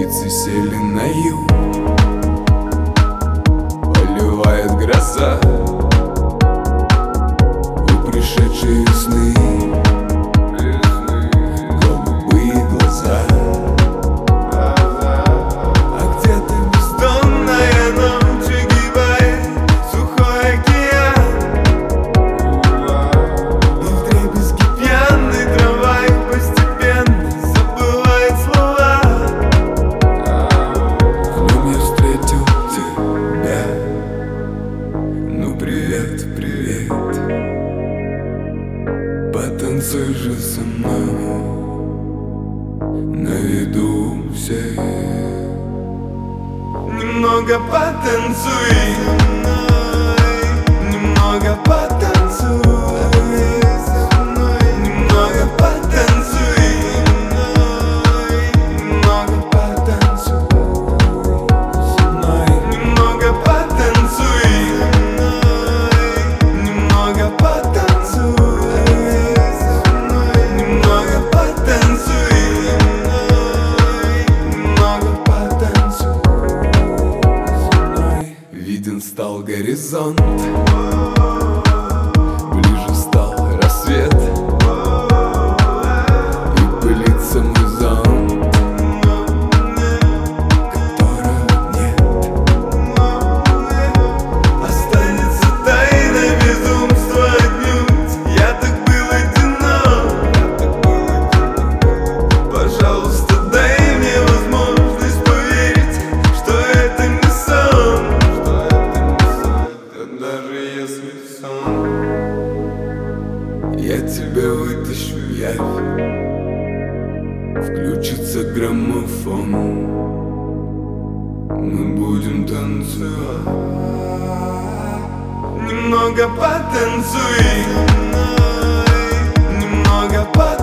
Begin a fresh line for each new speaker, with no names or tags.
птицы сели на юг, поливает гроза у пришедшей весны. Голубые глаза, а где-то бездонная ночь огибает сухой океан, и вдребезги пьяной трамвай постепенно забывает слова. В нем я встретил тебя. Ну привет, привет, потанцуй же со мной на виду у всех. Немного потанцуй со мной, немного потанцуй со мной, немного потанцуй со мной, немного потанцуй со мной, немного потанцуй со мной, немного потанцуй со мной, немного потанцуй со мной, немного потанцуй со мной. Виден стал горизонт, ближе стал рассвет, и пылится мой зонт, которого нет. Останется тайна безумства отнюдь. Я так был одинок. Пожалуйста, дай мне возможность поверить, что это не сон, даже если сон. Я тебя вытащу в явь, включится граммофон, мы будем танцевать. Немного потанцуй, немного потанцуй.